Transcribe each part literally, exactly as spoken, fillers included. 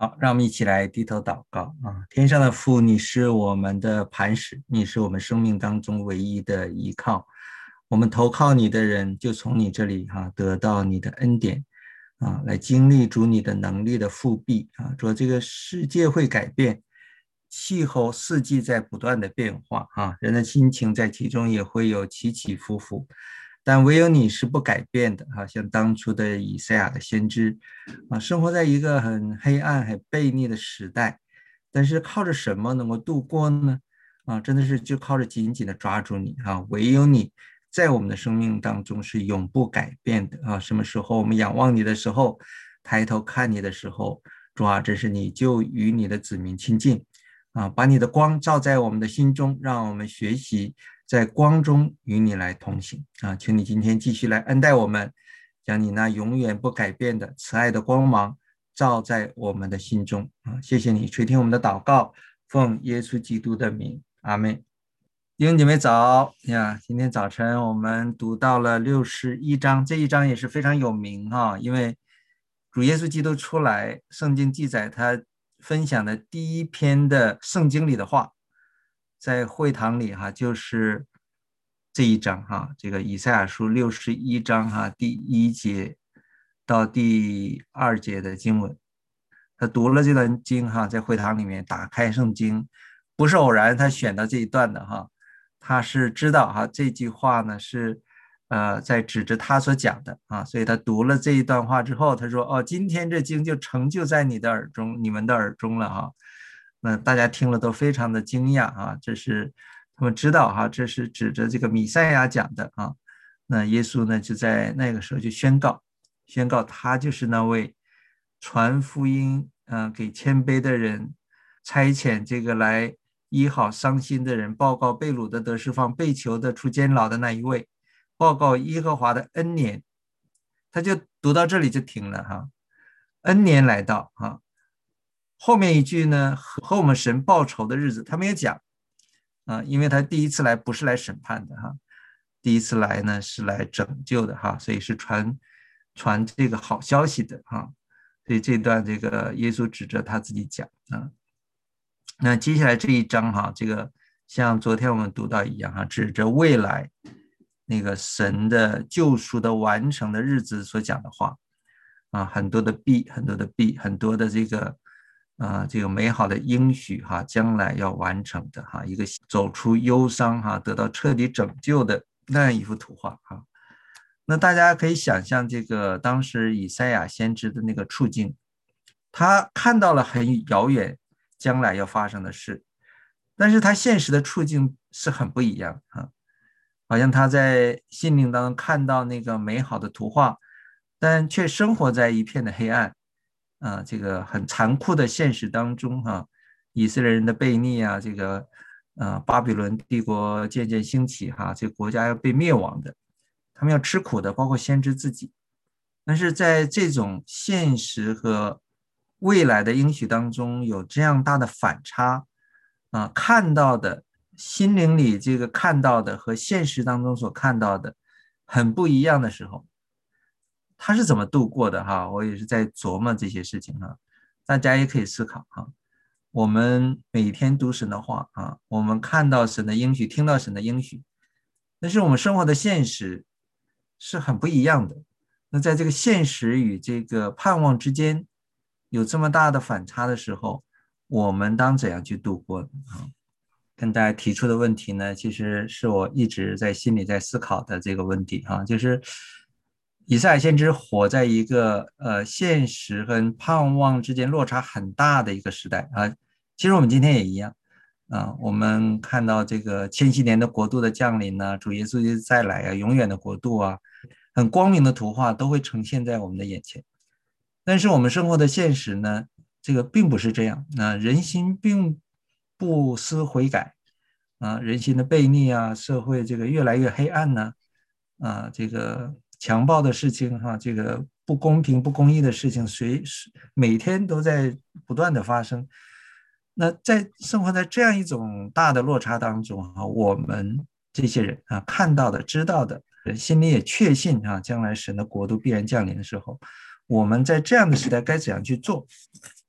好，让我们一起来低头祷告啊！天上的父，你是我们的磐石，你是我们生命当中唯一的依靠。我们投靠你的人，就从你这里哈、啊、得到你的恩典啊，来经历主你的能力的复辟啊。主，这个世界会改变，气候四季在不断的变化啊，人的心情在其中也会有起起伏伏，但唯有你是不改变的啊，像当初的以赛亚的先知。啊，生活在一个很黑暗、很悖逆的时代，但是靠着什么能够度过呢？啊，真的是就靠着紧紧的抓住你啊！唯有你在我们的生命当中是永不改变的啊！什么时候我们仰望你的时候，抬头看你的时候，主啊，这是你就与你的子民亲近啊，把你的光照在我们的心中，让我们学习在光中与你来同行啊！请你今天继续来恩待我们。将你那永远不改变的慈爱的光芒照在我们的心中啊！谢谢你垂听我们的祷告，奉耶稣基督的名，阿们。弟兄姐妹早呀！今天早晨我们读到了六十一章，这一章也是非常有名哈，因为主耶稣基督出来，圣经记载他分享的第一篇的圣经里的话，在会堂里哈，就是这一章哈，这个以赛亚书六十一章哈，第一节到第二节的经文，他读了这段经哈，在会堂里面打开圣经，不是偶然他选到这一段的哈，他是知道哈这句话呢是呃在指着他所讲的啊，所以他读了这一段话之后，他说哦，今天这经就成就在你的耳中，你们的耳中了哈。那大家听了都非常的惊讶啊，这是他们知道哈，这是指着这个弥赛亚讲的啊。那耶稣呢就在那个时候就宣告，宣告他就是那位传福音啊、呃、给谦卑的人，差遣这个来医好伤心的人，报告被掳的得释放，被囚的出监牢的那一位，报告耶和华的恩年。他就读到这里就停了哈，恩年来到哈。后面一句呢，和我们神报仇的日子，他没有讲啊，因为他第一次来不是来审判的哈，第一次来呢是来拯救的哈，所以是传传这个好消息的哈，所以这段这个耶稣指着他自己讲啊。那接下来这一章哈，这个像昨天我们读到一样哈，指着未来那个神的救赎的完成的日子所讲的话啊，很多的必，很多的必，很多的这个啊，这个美好的应许哈，将来要完成的哈，一个走出忧伤哈，得到彻底拯救的那样一幅图画哈。那大家可以想象这个当时以赛亚先知的那个处境，他看到了很遥远将来要发生的事，但是他现实的处境是很不一样啊，好像他在心灵当中看到那个美好的图画，但却生活在一片的黑暗啊，这个很残酷的现实当中哈、啊，以色列人的悖逆啊，这个啊巴比伦帝国渐渐兴起哈、啊，这个国家要被灭亡的，他们要吃苦的，包括先知自己。但是在这种现实和未来的应许当中有这样大的反差啊，看到的心灵里这个看到的和现实当中所看到的很不一样的时候，他是怎么度过的哈？我也是在琢磨这些事情哈，大家也可以思考哈。我们每天读神的话啊，我们看到神的应许，听到神的应许，但是我们生活的现实是很不一样的。那在这个现实与这个盼望之间有这么大的反差的时候，我们当怎样去度过呢？啊，跟大家提出的问题呢，其实是我一直在心里在思考的这个问题哈，就是以赛亚先知活在一个呃现实跟盼望之间落差很大的一个时代啊，其实我们今天也一样啊，我们看到这个千禧年的国度的降临呢，主耶稣再来啊，永远的国度啊，很光明的图画都会呈现在我们的眼前。但是我们生活的现实呢，这个并不是这样。那人心并不思悔改啊，人心的悖逆啊，社会这个越来越黑暗呢，啊，这个强暴的事情哈、啊，这个不公平、不公义的事情，随每天都在不断的发生。那在生活在这样一种大的落差当中啊，我们这些人啊看到的、知道的，心里也确信啊，将来神的国度必然降临的时候，我们在这样的时代该怎样去做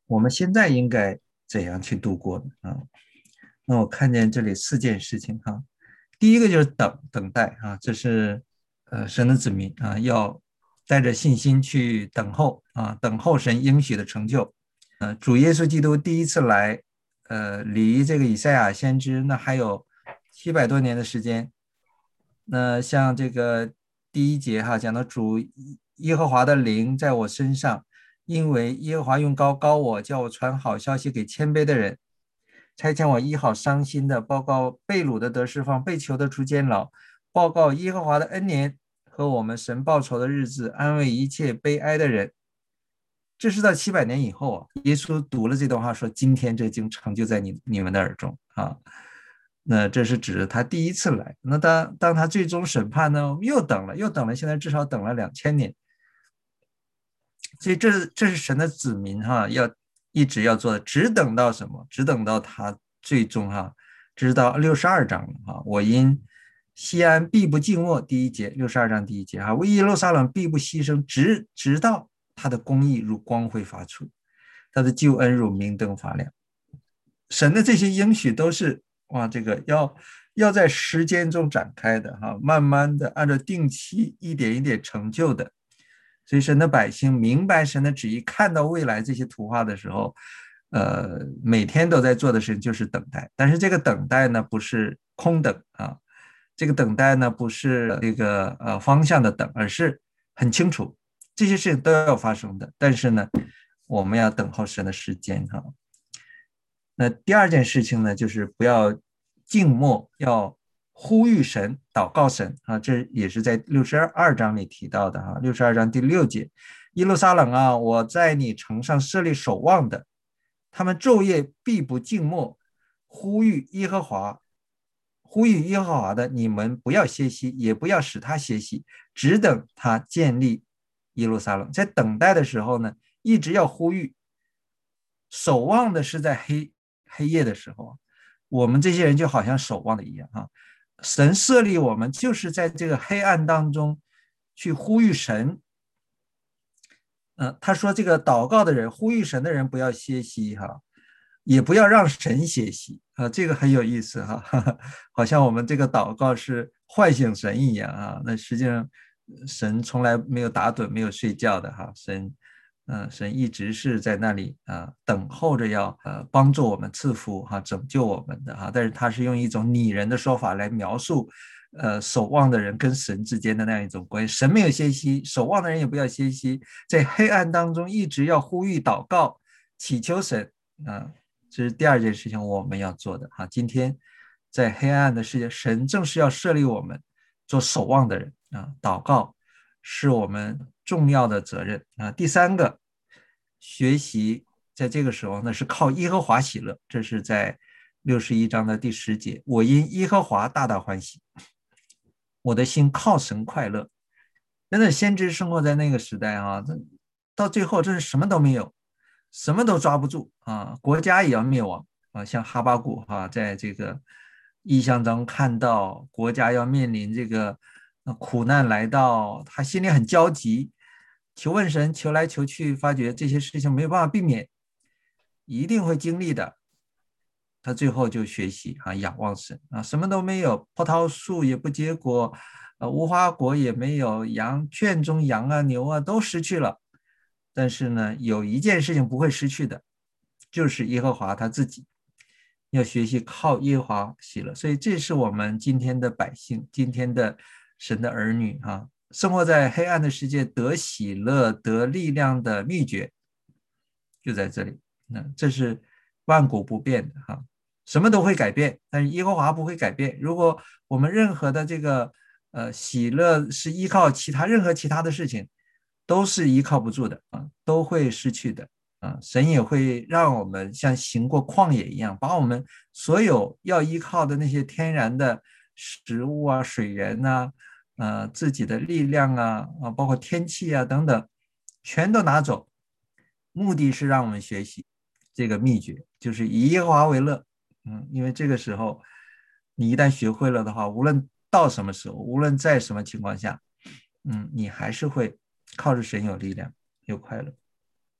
我们现在应该怎样去度过呢？啊，那我看见这里四件事情哈。第一个就是等等待啊，这是呃神的子民啊，要带着信心去等候啊，等候神应许的成就。呃，主耶稣基督第一次来，呃，离这个以赛亚先知那还有七百多年的时间。那像这个第一节哈，讲到主耶和华的灵在我身上，因为耶和华用膏膏我，叫我传好消息给谦卑的人，差遣我医好伤心的，报告被掳的得释放，被囚的出监牢，报告耶和华的恩年和我们神报仇的日子，安慰一切悲哀的人。这是在七百年以后啊，耶稣读了这段话说：“今天这经成就在你你们的耳中啊。”那这是指他第一次来。那当当他最终审判呢，我们又等了，又等了，现在至少等了两千年。所以这是这是神的子民哈，要一直要做的，只等到什么？只等到他最终哈，直到六十二章了哈。我因西安必不静默，第一节，六十二章第一节哈，为耶路撒冷必不牺牲，直直到他的公义如光辉发出，他的救恩如明灯发亮。神的这些应许都是哇，这个要要在时间中展开的哈，慢慢的按照定期一点一点成就的。所以神的百姓明白神的旨意，看到未来这些图画的时候，呃，每天都在做的事情就是等待。但是这个等待呢，不是空等啊，这个等待呢，不是这个呃方向的等，而是很清楚这些事情都要发生的。但是呢，我们要等候神的时间哈。那第二件事情呢，就是不要静默，要呼吁神、祷告神啊，这也是在六十二章里提到的哈。六十二章第六节，耶路撒冷啊，我在你城上设立守望的，他们昼夜必不静默，呼吁耶和华，呼吁耶和华的，你们不要歇息，也不要使他歇息，只等他建立耶路撒冷。在等待的时候呢，一直要呼吁，守望的是在黑黑夜的时候，我们这些人就好像守望的一样哈。神设立我们就是在这个黑暗当中去呼吁神。嗯、呃，他说这个祷告的人，呼吁神的人不要歇息哈，也不要让神歇息啊，这个很有意思哈，哈哈，好像我们这个祷告是唤醒神一样啊。那实际上神从来没有打盹，没有睡觉的哈，神。嗯、呃，神一直是在那里啊、呃，等候着要呃帮助我们赐福哈、啊，拯救我们的哈、啊。但是他是用一种拟人的说法来描述，呃，守望的人跟神之间的那样一种关系。神没有歇息，守望的人也不要歇息，在黑暗当中一直要呼吁祷告，祈求神啊。这是第二件事情我们要做的哈、啊。今天在黑暗的世界，神正是要设立我们做守望的人啊，祷告是我们重要的责任啊。第三个，学习在这个时候呢是靠耶和华喜乐，这是在六十一章的第十节，我因耶和华大大欢喜，我的心靠神快乐。真的，先知生活在那个时代啊，到最后真是什么都没有，什么都抓不住啊，国家也要灭亡啊。像哈巴谷哈、啊，在这个异象中看到国家要面临这个苦难来到，他心里很焦急，求问神，求来求去，发觉这些事情没有办法避免，一定会经历的。他最后就学习啊，仰望神啊，什么都没有，葡萄树也不结果，呃，无花果也没有，羊圈中羊啊牛啊都失去了。但是呢，有一件事情不会失去的，就是耶和华他自己。要学习靠耶和华喜乐，所以这是我们今天的百姓，今天的神的儿女啊，生活在黑暗的世界得喜乐得力量的秘诀就在这里。那这是万古不变的哈，什么都会改变，但是耶和华不会改变。如果我们任何的这个呃喜乐是依靠其他任何其他的事情，都是依靠不住的啊，都会失去的啊。神也会让我们像行过旷野一样，把我们所有要依靠的那些天然的食物啊、水源呐、啊、呃自己的力量啊、啊包括天气啊等等，全都拿走，目的是让我们学习这个秘诀，就是以耶和华为乐。嗯，因为这个时候你一旦学会了的话，无论到什么时候，无论在什么情况下，嗯，你还是会靠着神有力量，有快乐。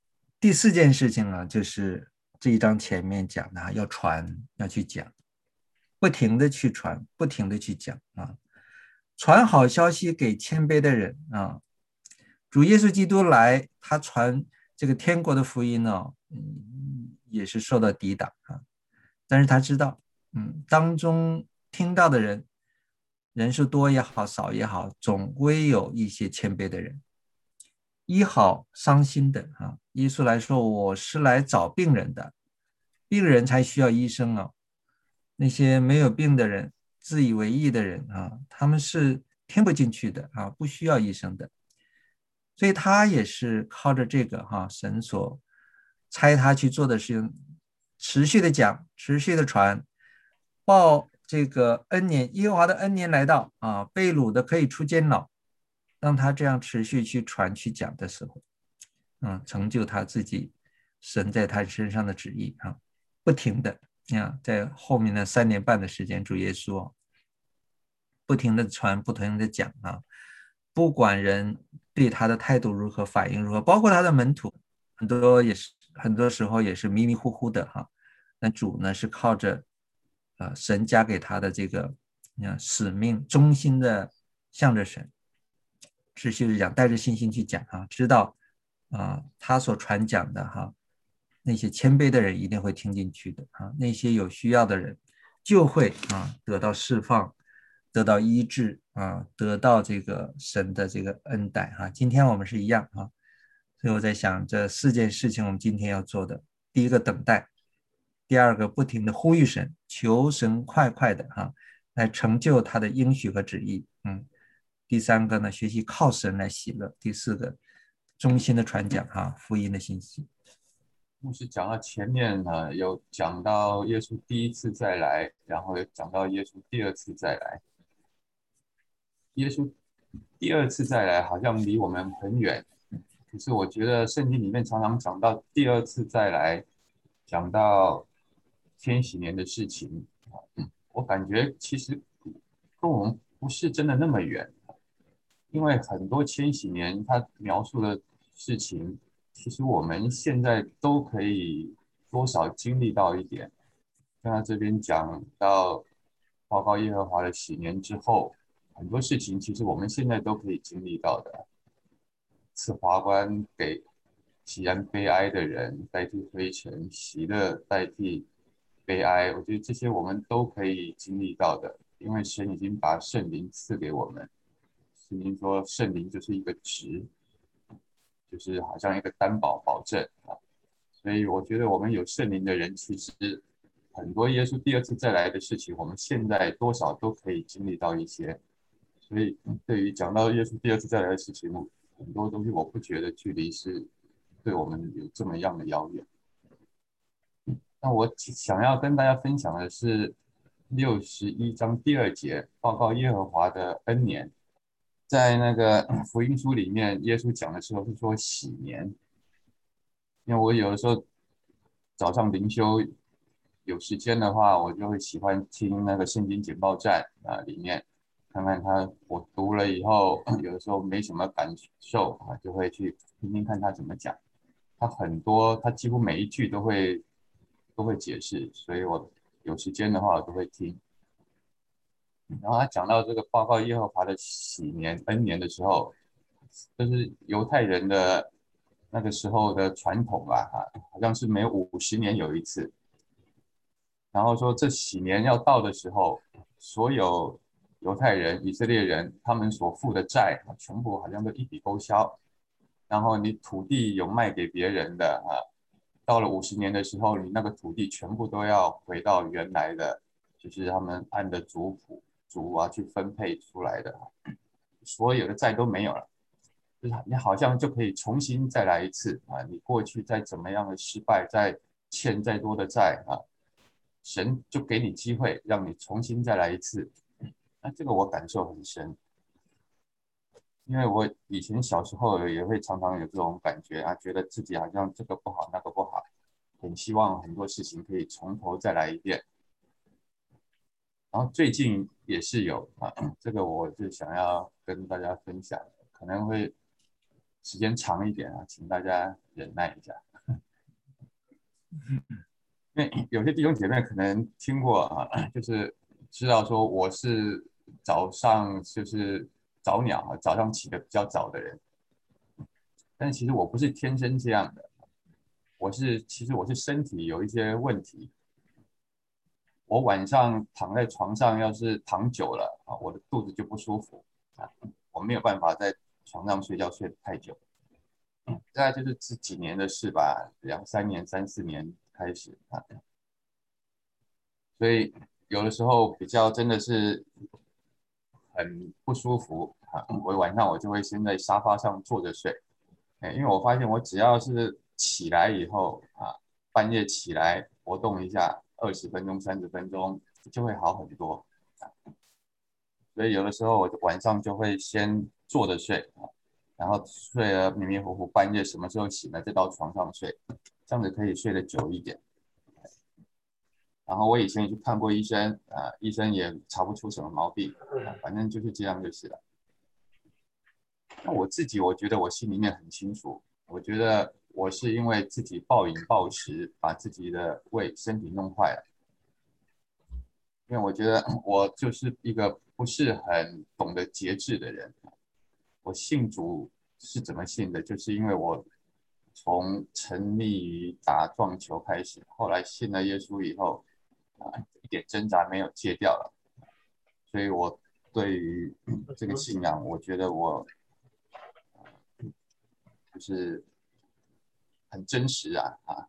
第四件事情啊，就是这一章前面讲的，要传，要去讲，不停的去传，不停的去讲啊，传好消息给谦卑的人啊。主耶稣基督来，他传这个天国的福音呢，嗯，也是受到抵挡啊。但是他知道，嗯，当中听到的人，人数多也好，少也好，总归有一些谦卑的人。医好伤心的啊，耶稣来说，我是来找病人的，病人才需要医生啊。那些没有病的人，自以为义的人啊，他们是听不进去的啊，不需要医生的。所以他也是靠着这个哈、啊，神所差他去做的事情，持续的讲，持续的传，报这个恩年，耶和华的恩年来到啊，被掳的可以出监牢，让他这样持续去传去讲的时候，嗯，成就他自己神在他身上的旨意啊，不停的啊，在后面的三年半的时间，主耶稣不停的传，不停的讲啊，不管人对他的态度如何，反应如何，包括他的门徒，很多也是很多时候也是迷迷糊糊的哈。那主呢是靠着啊、呃、神加给他的这个啊使命，忠心的向着神，持续的讲，带着信心去讲啊，知道啊他所传讲的哈，那些谦卑的人一定会听进去的啊，那些有需要的人就会啊得到释放。得到医治啊，得到这个神的这个恩待啊。今天我们是一样啊，所以我在想这四件事情，我们今天要做的，第一个等待，第二个不停的呼吁神，求神快快的啊来成就他的应许和旨意，嗯，第三个呢，学习靠神来喜乐，第四个忠心的传讲哈、啊、福音的信息。 牧师讲到前面呢，有讲到耶稣第一次再来，然后有讲到耶稣第二次再来。耶稣第二次再来好像离我们很远，可是我觉得圣经里面常常讲到第二次再来，讲到千禧年的事情，我感觉其实跟我们不是真的那么远，因为很多千禧年他描述的事情，其实我们现在都可以多少经历到一点。像他这边讲到报告耶和华的喜年之后，很多事情其实我们现在都可以经历到的。赐华冠给喜然悲哀的人，代替灰尘；喜乐代替悲哀。我觉得这些我们都可以经历到的，因为神已经把圣灵赐给我们。圣经说圣灵就是一个值，就是好像一个担保保证啊。所以我觉得我们有圣灵的人，其实很多耶稣第二次再来的事情，我们现在多少都可以经历到一些。所以对于讲到耶稣第二次再来的事情，很多东西我不觉得距离是对我们有这么样的遥远。那我想要跟大家分享的是六十一章第二节，报告耶和华的恩年。在那个福音书里面，耶稣讲的时候是说喜年，因为我有的时候早上灵修有时间的话，我就会喜欢听那个圣经简报站啊，里面看看他，我读了以后，有的时候没什么感受啊，就会去听听看他怎么讲。他很多，他几乎每一句都会都会解释，所以我有时间的话我都会听。然后他讲到这个报告耶和华的喜年恩年的时候，就是犹太人的那个时候的传统吧，哈，好像是每五十年有一次。然后说这喜年要到的时候，所有犹太人、以色列人他们所负的债，全部好像都一笔勾销。然后你土地有卖给别人的啊，到了五十年的时候，你那个土地全部都要回到原来的，就是他们按的族谱、族啊去分配出来的，所有的债都没有了，就是你好像就可以重新再来一次啊！你过去再怎么样的失败，再欠再多的债啊，神就给你机会，让你重新再来一次。那这个我感受很深，因为我以前小时候也会常常有这种感觉啊，觉得自己好像这个不好那个不好，很希望很多事情可以从头再来一遍。然后最近也是有啊，这个我就想要跟大家分享，可能会时间长一点啊，请大家忍耐一下。 因为有些弟兄姐妹可能听过啊，就是知道说我是早上就是早鸟啊，早上起得比较早的人，但其实我不是天生这样的，我是其实我是身体有一些问题，我晚上躺在床上要是躺久了啊，我的肚子就不舒服啊，我没有办法在床上睡觉睡得太久，大概就是这几年的事吧，两三年、三四年开始啊，所以有的时候比较真的是很不舒服啊，我晚上我就会先在沙发上坐着睡，哎，因为我发现我只要是起来以后啊，半夜起来活动一下，二十分钟、三十分钟就会好很多。所以有的时候我晚上就会先坐着睡啊，然后睡了迷迷糊糊，半夜什么时候醒了再到床上睡，这样子可以睡得久一点。然后我以前也去看过医生啊，医生也查不出什么毛病啊，反正就是这样就是了。那我自己，我觉得我心里面很清楚，我觉得我是因为自己暴饮暴食，把自己的胃身体弄坏了。因为我觉得我就是一个不是很懂得节制的人。我信主是怎么信的？就是因为我从沉迷于打撞球开始，后来信了耶稣以后，啊，一点挣扎没有戒掉了。所以我对于这个信仰，我觉得我就是很真实啊啊！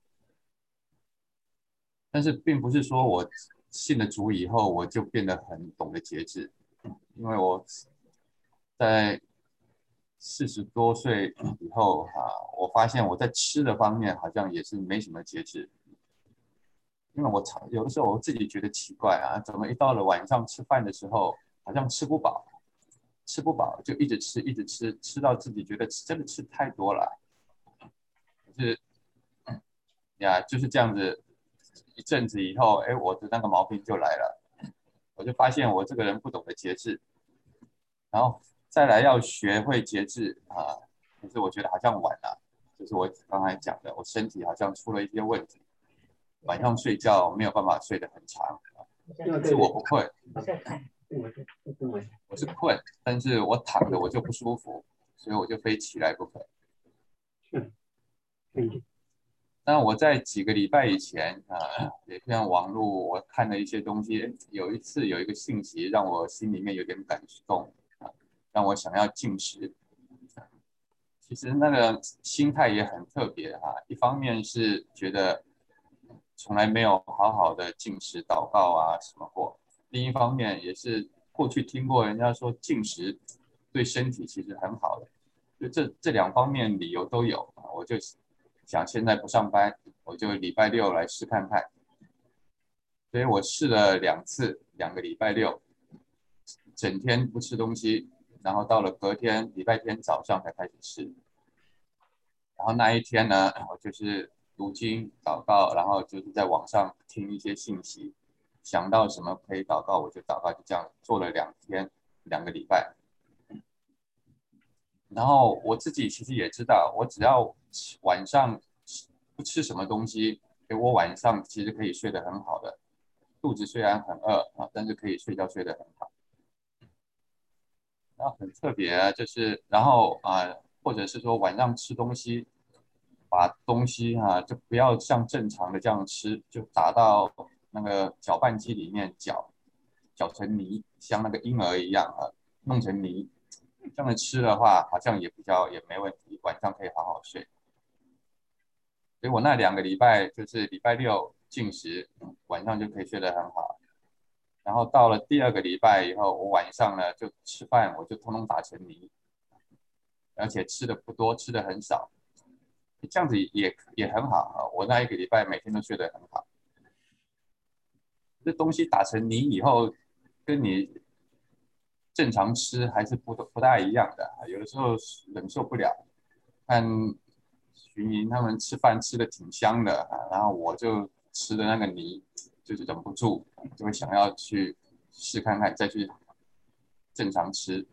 但是并不是说我信了主以后，我就变得很懂得节制，因为我在四十多岁以后啊，我发现我在吃的方面好像也是没什么节制，因为我常有的时候我自己觉得奇怪啊，怎么一到了晚上吃饭的时候，好像吃不饱，吃不饱就一直吃，一直吃，吃到自己觉得真的吃太多了，就是呀，就是这样子，一阵子以后，哎，我的那个毛病就来了，我就发现我这个人不懂得节制，然后再来要学会节制啊，可是我觉得好像晚了，就是我刚才讲的，我身体好像出了一些问题，晚上睡觉没有办法睡得很长，不是我不困，我是困，但是我躺着我就不舒服，所以我就非起来不可。那我在几个礼拜以前啊，也像网络我看了一些东西，有一次有一个信息让我心里面有点感动啊，让我想要进食。其实那个心态也很特别哈、啊，一方面是觉得从来没有好好的进食祷告啊什么过，另一方面也是过去听过人家说进食对身体其实很好的，就这这两方面理由都有啊，我就想现在不上班，我就礼拜六来试看看，所以我试了两次，两个礼拜六整天不吃东西，然后到了隔天礼拜天早上才开始吃。然后那一天呢，我就是读经祷告，然后就是在网上听一些信息，想到什么可以祷告我就祷告，就这样做了两天，两个礼拜。然后我自己其实也知道，我只要晚上不吃什么东西，我晚上其实可以睡得很好的，肚子虽然很饿啊，但是可以睡觉睡得很好。然后很特别啊，就是然后啊、呃或者是说晚上吃东西，把东西啊就不要像正常的这样吃，就打到那个搅拌机里面搅，搅成泥，像那个婴儿一样啊，弄成泥，这样子吃的话好像也比较也没问题，晚上可以好好睡。所以我那两个礼拜就是礼拜六进食，晚上就可以睡得很好。然后到了第二个礼拜以后，我晚上呢就吃饭，我就通通打成泥，而且吃的不多，吃的很少，这样子也也很好啊。我那一个礼拜每天都睡得很好。这东西打成泥以后，跟你正常吃还是不不大一样的，有的时候忍受不了。看徐莹他们吃饭吃的挺香的，然后我就吃的那个泥，就是忍不住，就会想要去试看看，再去正常吃。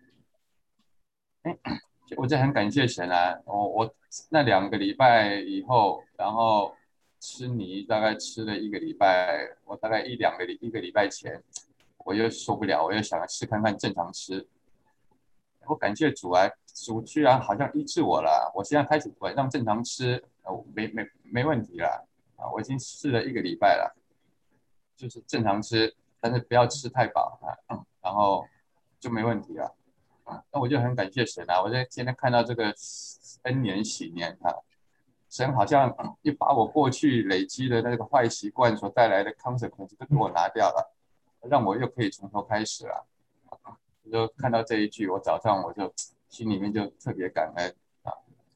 哎，我这很感谢神啊！我我那两个礼拜以后，然后吃泥，大概吃了一个礼拜，我大概一两个礼一个礼拜前，我又受不了，我又想试看看正常吃。我感谢主啊，主居然好像医治我了，我现在开始晚上正常吃，呃，没没没问题了啊，我已经试了一个礼拜了，就是正常吃，但是不要吃太饱啊，嗯然后就没问题了啊。那我就很感谢神啊，我在现在看到这个恩年喜年啊，神好像一把我过去累积的那个坏习惯所带来的 consequence 都给我拿掉了，让我又可以从头开始了。就看到这一句，我早上我就心里面就特别感恩啊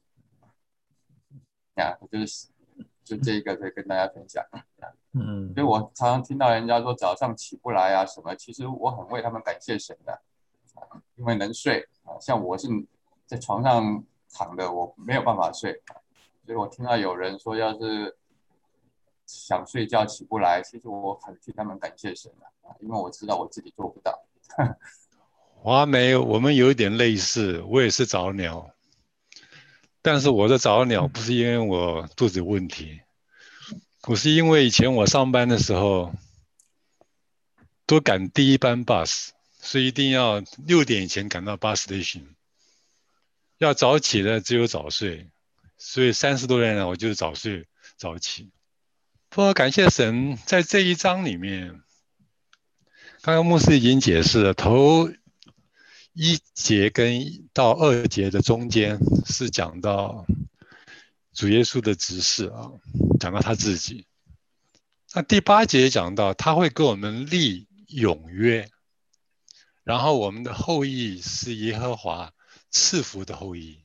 呀，就是就这个可以跟大家分享。 嗯所以我常常听到人家说早上起不来啊什么，其实我很为他们感谢神的，因为能睡啊。像我是在床上躺的，我没有办法睡，所以我听到有人说要是想睡觉起不来，其实我很替他们感谢神的啊，因为我知道我自己做不到。 华梅，我们有一点类似，我也是早鸟，但是我的早鸟不是因为我肚子有问题，我是因为以前我上班的时候都赶第一班 bus，所以一定要六点以前赶到 bus station，要早起的只有早睡，所以三十多年来我就是早睡早起。不过感谢神，在这一章里面，刚刚牧师已经解释了，头一节跟到二节的中间是讲到主耶稣的指示啊，讲到他自己。那第八节讲到他会跟我们立永约，然后我们的后裔是耶和华赐福的后裔。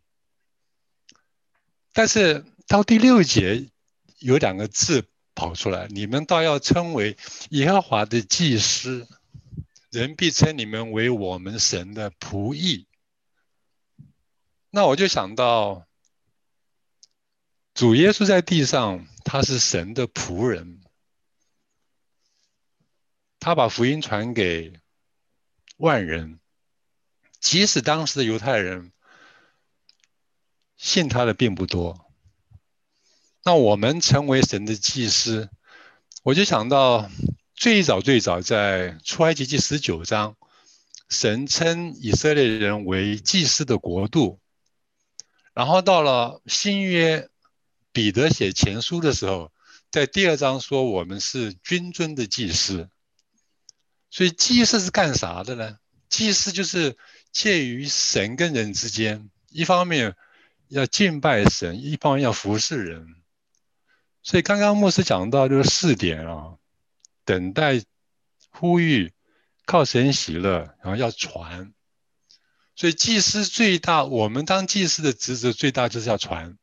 但是到第六节有两个字跑出来，你们倒要称为耶和华的祭司，人必称你们为我们神的仆役。那我就想到主耶稣在地上，他是神的仆人，他把福音传给万人，即使当时的犹太人信他的并不多。那我们成为神的祭司，我就想到最早最早在出埃及记十九章，神称以色列人为祭司的国度，然后到了新约彼得写前书的时候，在第二章说我们是君尊的祭司。所以祭司是干啥的呢？祭司就是介于神跟人之间，一方面要敬拜神，一方面要服侍人。所以刚刚牧师讲到就是四点啊，等待、呼吁、靠神喜乐，然后要传。所以祭司最大，我们当祭司的职责最大就是要传。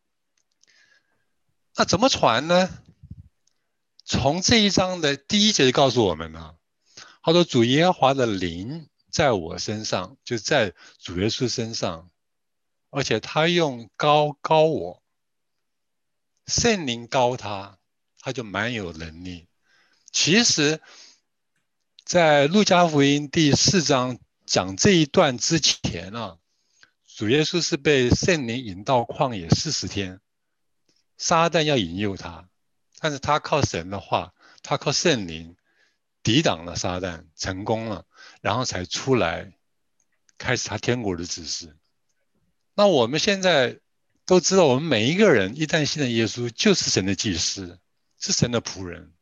那怎么传呢？从这一章的第一节就告诉我们了，他说主耶和华的灵在我身上，就在主耶稣身上，而且他用膏膏我，圣灵膏他，他就蛮有能力。其实在路加福音第四章讲这一段之前啊，主耶稣是被圣灵引到旷野四十天，撒旦要引诱他，但是他靠神的话，他靠圣灵抵挡了撒旦，成功了，然后才出来开始他天国的指示。那我们现在都知道，我们每一个人一旦信了耶稣，就是神的祭司，是神的仆人。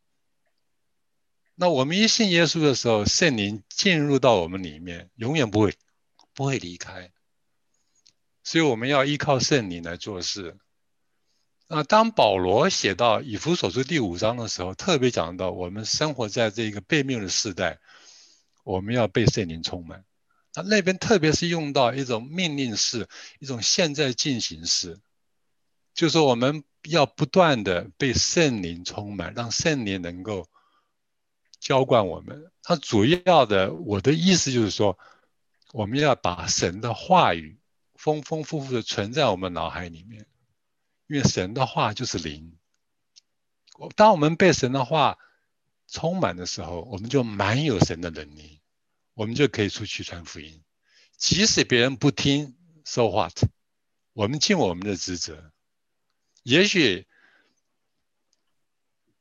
那我们一信耶稣的时候，圣灵进入到我们里面，永远不会不会离开。所以我们要依靠圣灵来做事。那当保罗写到以弗所书第五章的时候，特别讲到我们生活在这个悖谬的时代，我们要被圣灵充满。那那边特别是用到一种命令式，一种现在进行式，就是说我们要不断的被圣灵充满，让圣灵能够浇灌我们。它主要的，我的意思就是说，我们要把神的话语丰丰富富的存在我们脑海里面，因为神的话就是灵。当我们被神的话充满的时候，我们就满有神的能力，我们就可以出去传福音。即使别人不听 ，so what？ 我们尽我们的职责。也许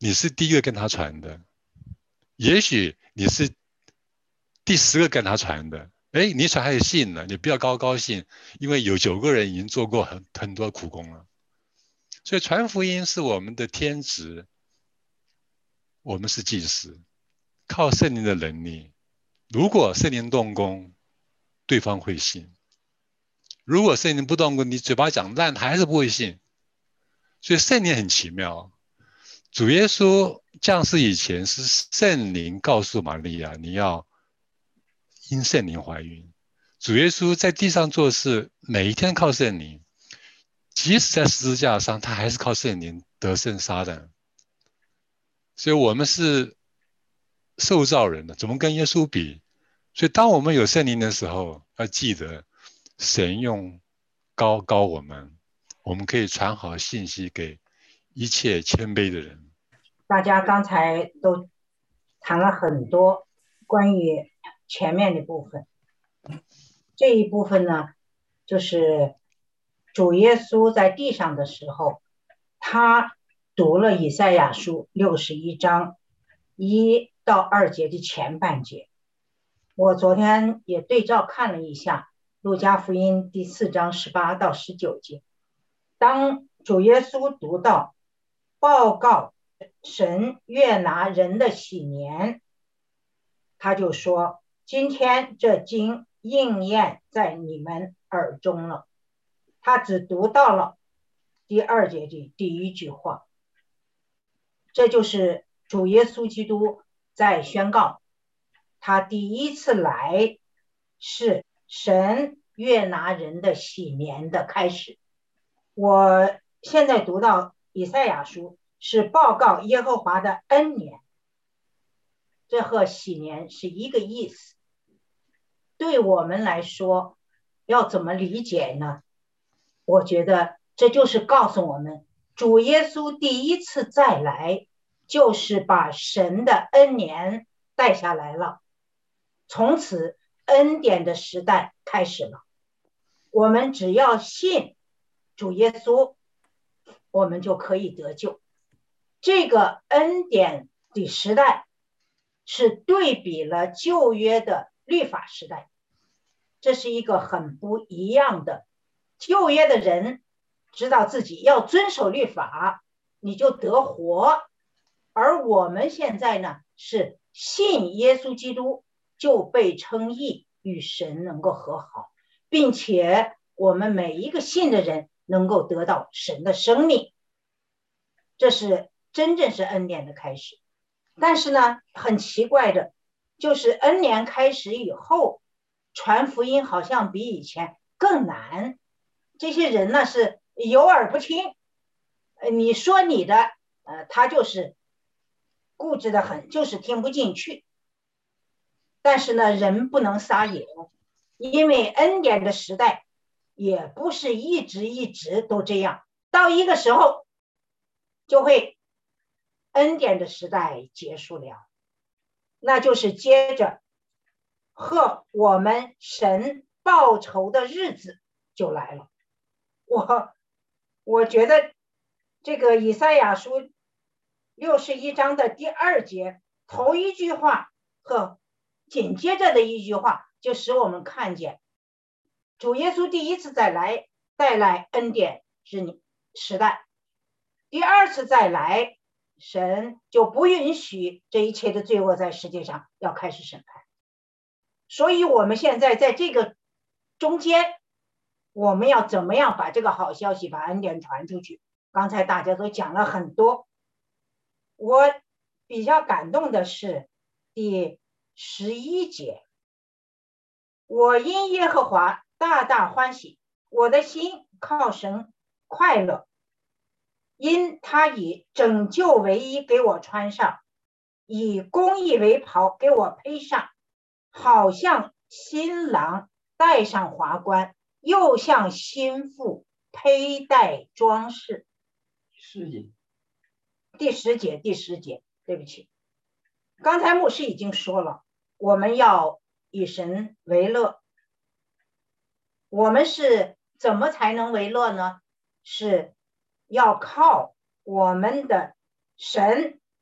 你是第一个跟他传的，也许你是第十个跟他传的，哎，你传还有信了，你不要高高兴，因为有九个人已经做过很很多苦工了。所以传福音是我们的天职，我们是祭司，靠圣灵的能力。如果圣灵动工，对方会信；如果圣灵不动工，你嘴巴讲烂，他还是不会信。所以圣灵很奇妙。主耶稣降世以前是圣灵告诉玛利亚，你要因圣灵怀孕。主耶稣在地上做事，每一天靠圣灵，即使在十字架上，他还是靠圣灵得胜撒旦。所以我们是受造人的，怎么跟耶稣比？所以当我们有圣灵的时候，要记得神用高高我们，我们可以传好信息给一切谦卑的人。 大家刚才都谈了很多关于前面的部分，这一部分呢，就是主耶稣在地上的时候，他读了以赛亚书六十一章一到二节的前半节。我昨天也对照看了一下路加福音第四章十八到十九节。当主耶稣读到报告神悦纳人的喜年，他就说，今天这经应验在你们耳中了。他只读到了第二节的第一句话，这就是主耶稣基督在宣告他第一次来是神悦纳人的喜年的开始。我现在读到以赛亚书是报告耶和华的恩年，这和喜年是一个意思。对我们来说要怎么理解呢？我觉得这就是告诉我们，主耶稣第一次再来就是把神的恩年带下来了，从此恩典的时代开始了。我们只要信主耶稣，我们就可以得救。这个恩典的时代是对比了旧约的律法时代，这是一个很不一样的。旧约的人知道自己要遵守律法，你就得活，而我们现在呢，是信耶稣基督就被称义，与神能够和好，并且我们每一个信的人能够得到神的生命，这是真正是恩典的开始。但是呢，很奇怪的就是恩年开始以后，传福音好像比以前更难。这些人呢是有耳不听，你说你的，呃，他就是固执的很，就是听不进去。但是呢，人不能撒野，因为恩典的时代也不是一直一直都这样，到一个时候就会恩典的时代结束了，那就是接着和我们神报仇的日子就来了。我我觉得这个以赛亚书六十一章的第二节头一句话和紧接着的一句话，就使我们看见主耶稣第一次再来带来恩典之时代，第二次再来，神就不允许这一切的罪恶在世界上要开始审判。所以我们现在在这个中间，我们要怎么样把这个好消息，把恩典传出去？刚才大家都讲了很多，我比较感动的是第十一节，我因耶和华大大欢喜，我的心靠神快乐，因他以拯救为衣给我穿上，以公义为袍给我披上，好像新郎戴上华冠，又像新妇佩戴装饰。 是的。 第十节，第十节，对不起，刚才牧师已经说了，我们要以神为乐。我们是怎么才能为乐呢？是要靠我们的神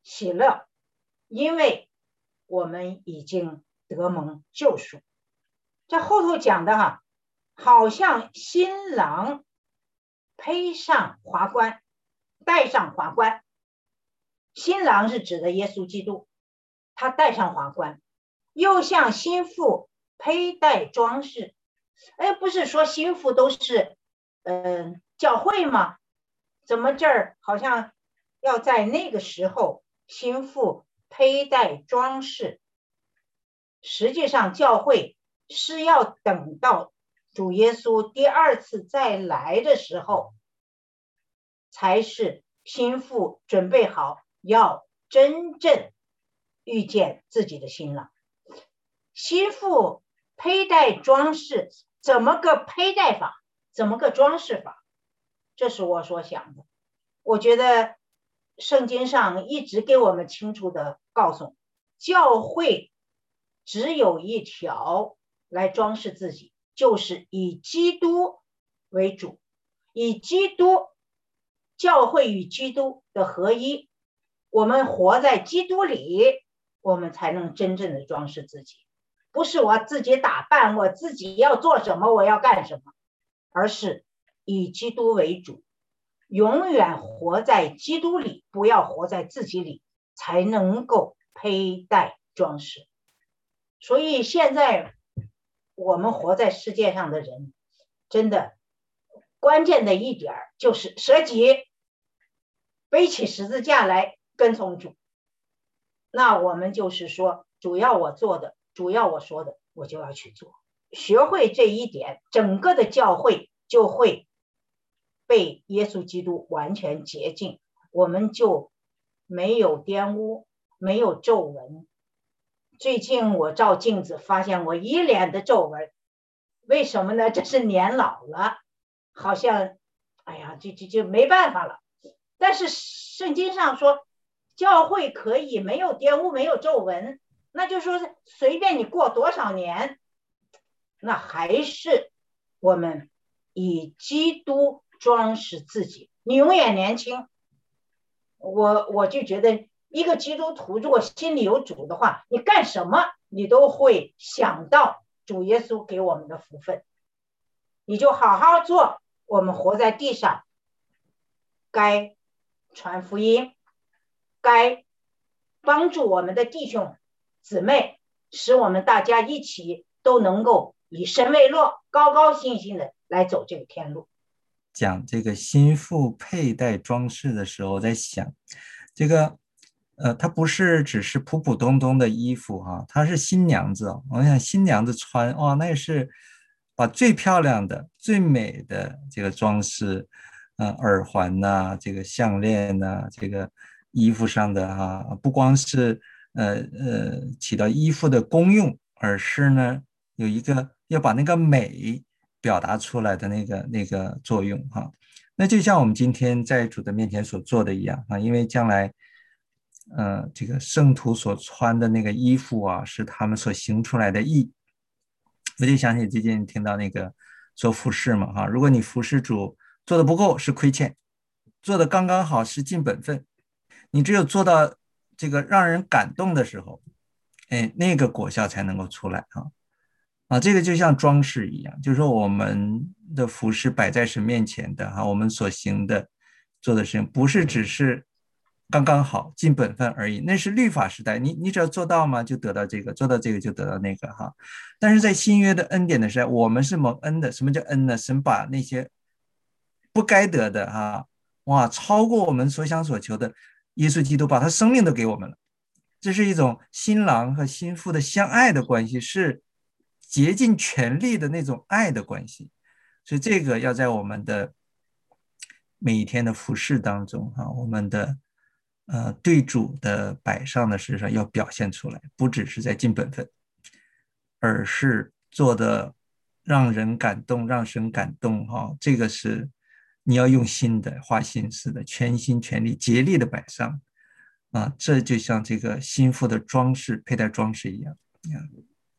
喜乐，因为我们已经得蒙救赎。这后头讲的哈，好像新郎披上华冠，戴上华冠。新郎是指的耶稣基督，他戴上华冠，又像新妇佩戴装饰。哎，不是说新妇都是嗯、呃、教会吗？怎么这儿好像要在那个时候新妇佩戴装饰？实际上教会是要等到主耶稣第二次再来的时候，才是新妇准备好要真正遇见自己的新郎。新妇佩戴装饰，怎么个佩戴法？怎么个装饰法？这是我所想的。我觉得圣经上一直给我们清楚的告诉，教会只有一条来装饰自己，就是以基督为主，以基督，教会与基督的合一，我们活在基督里，我们才能真正的装饰自己。不是我自己打扮，我自己要做什么，我要干什么，而是以基督为主，永远活在基督里，不要活在自己里，才能够佩戴装饰。所以现在我们活在世界上的人，真的关键的一点就是舍己，背起十字架来跟从主。那我们就是说，主要我做的，主要我说的，我就要去做。学会这一点，整个的教会就会被耶稣基督完全洁净，我们就没有玷污，没有皱纹。最近我照镜子发现我一脸的皱纹，为什么呢？这是年老了，好像哎呀就就就没办法了。但是圣经上说教会可以没有玷污，没有皱纹，那就说是随便你过多少年，那还是我们以基督装饰自己，你永远年轻。我我就觉得一个基督徒如果心里有主的话，你干什么你都会想到主耶稣给我们的福分，你就好好做我们活在地上该传福音，该帮助我们的弟兄姊妹，使我们大家一起都能够以神为乐，高高兴兴的来走这个天路。 讲这个新妇佩戴装饰的时候，在想这个呃，它不是只是普普通通的衣服哈、啊，它是新娘子哦。我想新娘子穿哇，那也是把最漂亮的、最美的这个装饰，呃，耳环呐、啊，这个项链呐、啊，这个衣服上的哈、啊，不光是呃呃起到衣服的功用，而是呢有一个要把那个美表达出来的那个那个作用哈、啊。那就像我们今天在主的面前所做的一样啊，因为将来呃这个圣徒所穿的那个衣服啊，是他们所行出来的义。我就想起最近听到那个说服侍嘛哈，如果你服侍主做的不够是亏欠，做的刚刚好是尽本分，你只有做到这个让人感动的时候，哎，那个果效才能够出来啊。啊，这个就像装饰一样，就是说我们的服饰摆在神面前的哈，我们所行的做的事情，不是只是刚刚好尽本分而已，那是律法时代，你你只要做到嘛，就得到这个，做到这个就得到那个哈。但是在新约的恩典的时代，我们是蒙恩的。什么叫恩呢？神把那些不该得的哈，哇，超过我们所想所求的，耶稣基督把他生命都给我们了。这是一种新郎和新妇的相爱的关系，是竭尽全力的那种爱的关系。所以这个要在我们的每一天的服事当中哈，我们的呃对主的摆上的事上要表现出来，不只是在尽本分，而是做的让人感动，让神感动哈。这个是你要用心的，花心思的，全心全力竭力的摆上啊，这就像这个心腹的装饰佩戴装饰一样。